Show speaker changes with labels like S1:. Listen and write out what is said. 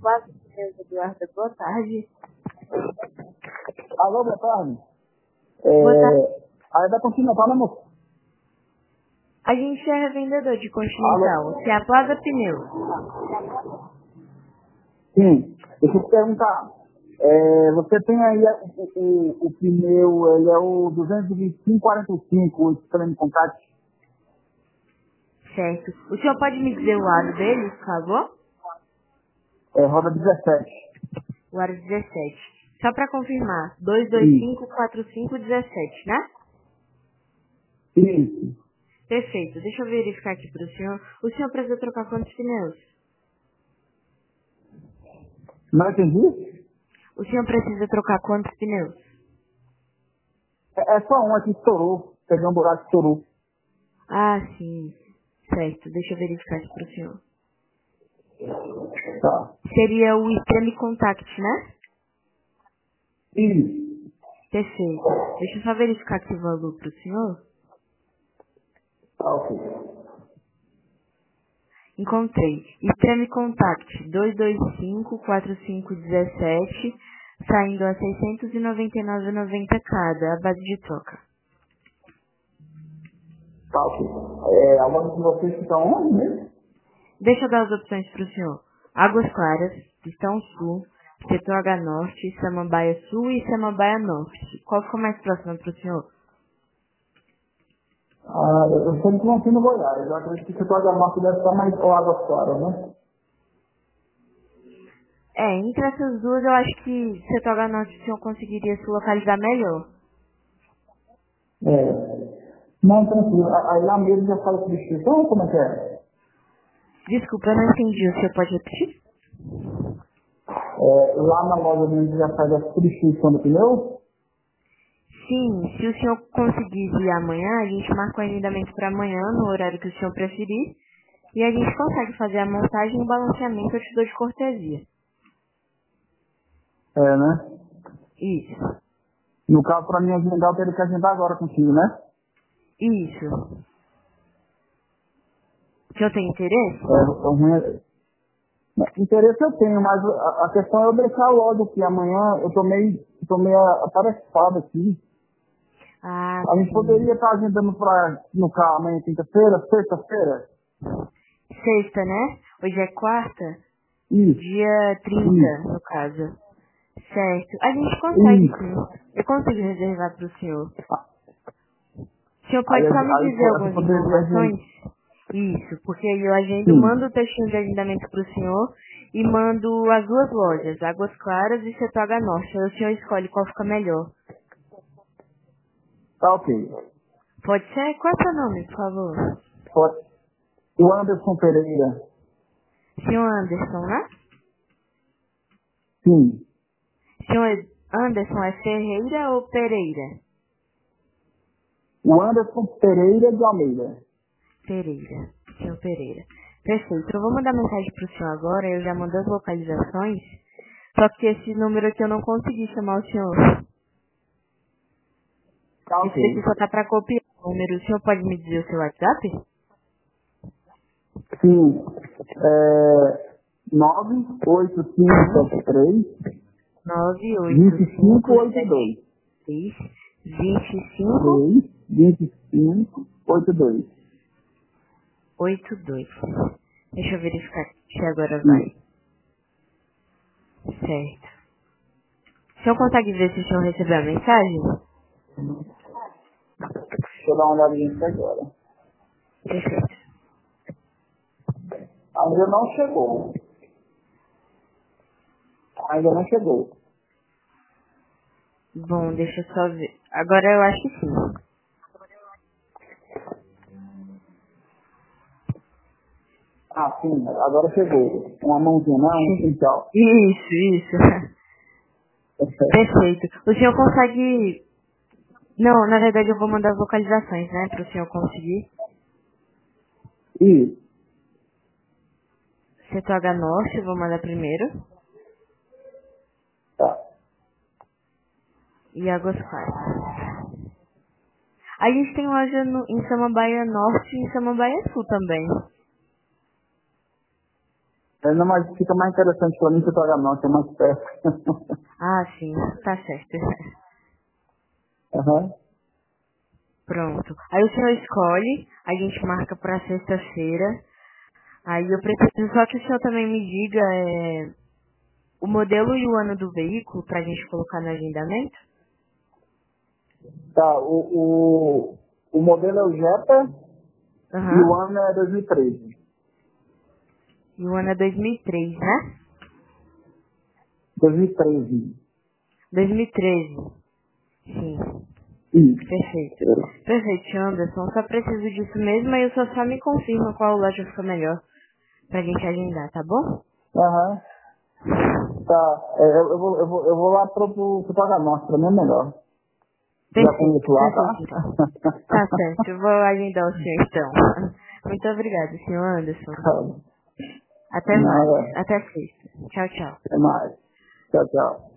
S1: Plaza Pneus Eduardo, boa tarde.
S2: Alô, boa tarde.
S1: Boa tarde.
S2: Aí da Continental, né, moço?
S1: A gente é revendedor de Continental, que é a Plaza Pneus.
S2: Sim. Deixa eu te perguntar. Você tem aí o pneu, ele é o 225/45, o Extreme Contact.
S1: Certo. O senhor pode me dizer o aro dele, por favor?
S2: Roda 17.
S1: O aro 17. Só para confirmar,
S2: Isso.
S1: 2254517, né?
S2: Isso.
S1: Perfeito. Deixa eu verificar aqui para o senhor. O senhor precisa trocar quantos pneus?
S2: Não entendi?
S1: O senhor precisa trocar quantos pneus?
S2: É só um aqui que estourou. Peguei um buraco que estourou.
S1: Ah, sim. Certo. Deixa eu verificar aqui para o senhor.
S2: Tá.
S1: Seria o Extreme Contact, né?
S2: Isso.
S1: Perfeito. Deixa eu só verificar aqui o valor para o senhor.
S2: Tá, ok.
S1: Encontrei. Extreme Contact 2254517, saindo a R$ 699,90 cada, a base de troca.
S2: Tá, ok. A loja de vocês fica onde mesmo?
S1: Deixa eu dar as opções para o senhor. Águas Claras, Pistão Sul, Setor H Norte, Samambaia Sul e Samambaia Norte. Qual ficou mais próximo para o senhor?
S2: Eu sempre que não aqui no Goiás. Eu acredito que você pode amar que deve estar mais Águas Claras, né?
S1: Entre essas duas eu acho que Setor H Norte o senhor conseguiria se localizar melhor.
S2: Não, tranquilo. Aí lá mesmo já faz a substituição ou como é que é?
S1: Desculpa, eu não entendi. O senhor pode repetir?
S2: Lá na loja mesmo já faz a substituição do pneu?
S1: Sim, se o senhor conseguir ir amanhã, a gente marca o agendamento para amanhã, no horário que o senhor preferir, e a gente consegue fazer a montagem e o balanceamento, eu te dou de cortesia.
S2: Né?
S1: Isso,
S2: No caso, para mim agendar, eu teria que agendar agora contigo, né?
S1: isso. O senhor tem interesse?
S2: O ruim interesse eu tenho, mas a questão é eu deixar logo que amanhã eu tô meio atarefado aqui.
S1: Ah,
S2: A gente
S1: sim.
S2: poderia estar agendando no carro amanhã, quinta-feira, sexta-feira?
S1: Sexta, né? Hoje é quarta?
S2: Isso,
S1: Dia 30,
S2: isso,
S1: no caso. Certo. A gente consegue
S2: isso.
S1: sim. Eu consigo reservar para o senhor. O senhor
S2: Aí,
S1: pode só me dizer
S2: você
S1: algumas
S2: poderia
S1: informações?
S2: agendar.
S1: Isso, porque aí eu agendo, mando
S2: Sim,
S1: o textinho de agendamento para o senhor e mando as duas lojas, Águas Claras e Setor H Norte. Aí o senhor escolhe qual fica melhor.
S2: tá ok.
S1: Pode ser? Qual é o seu nome, por favor?
S2: Pode. O Anderson Pereira.
S1: Senhor Anderson, né?
S2: Sim.
S1: Senhor Anderson é Ferreira ou Pereira?
S2: O Anderson Pereira de Almeida.
S1: Pereira. Senhor Pereira. Perfeito. Eu vou mandar mensagem para o senhor agora, eu já mandei as localizações, só que esse número aqui eu não consegui chamar o senhor.
S2: Tá
S1: Esse daqui
S2: ok.
S1: só tá para copiar o número. O senhor pode me dizer o seu WhatsApp?
S2: Sim. 98573
S1: nove oito cinco sete
S2: 2582.
S1: seis 2582.
S2: 2582.
S1: Deixa eu verificar se agora vai.
S2: Isso.
S1: Certo. O senhor consegue ver se o senhor recebeu a mensagem?
S2: Deixa eu dar uma olhadinha nisso agora.
S1: Perfeito.
S2: Ainda não chegou. Ainda não chegou.
S1: Bom, deixa eu só ver. Agora eu acho que sim.
S2: Ah, sim. Agora chegou. Uma mãozinha, não? Então.
S1: Isso. Perfeito. O senhor consegue... Não, na verdade eu vou mandar as localizações, né? Para o senhor conseguir.
S2: Isso.
S1: Setor H Norte, eu vou mandar primeiro.
S2: Tá.
S1: E Águas Claras. A gente tem loja em Samambaia Norte e em Samambaia Sul também.
S2: Não, mas fica mais interessante pra mim que o Toganópolis, é mais perto.
S1: Ah, sim, tá certo.
S2: Aham.
S1: Pronto. Aí o senhor escolhe, a gente marca pra sexta-feira. Aí eu preciso só que o senhor também me diga o modelo e o ano do veículo pra gente colocar no agendamento.
S2: Tá, o modelo é o Jetta e o
S1: Aham.
S2: ano é 2013.
S1: E o ano é 2003, né?
S2: 2013.
S1: 2013. Sim. Perfeito.
S2: Isso.
S1: Perfeito, senhor Anderson. Só preciso disso mesmo, aí o senhor só me confirma qual loja fica melhor pra gente agendar, tá bom?
S2: Aham. Tá, eu vou lá pro Toganópolis, pra mim é melhor. Já conheço
S1: Perfeito,
S2: lá,
S1: perfeito então. Tá certo, eu vou agendar o senhor então. Muito obrigada, senhor Anderson.
S2: tá?
S1: Até mais.
S2: Nada,
S1: Até sexta. Tchau, tchau.
S2: até mais. Tchau, tchau.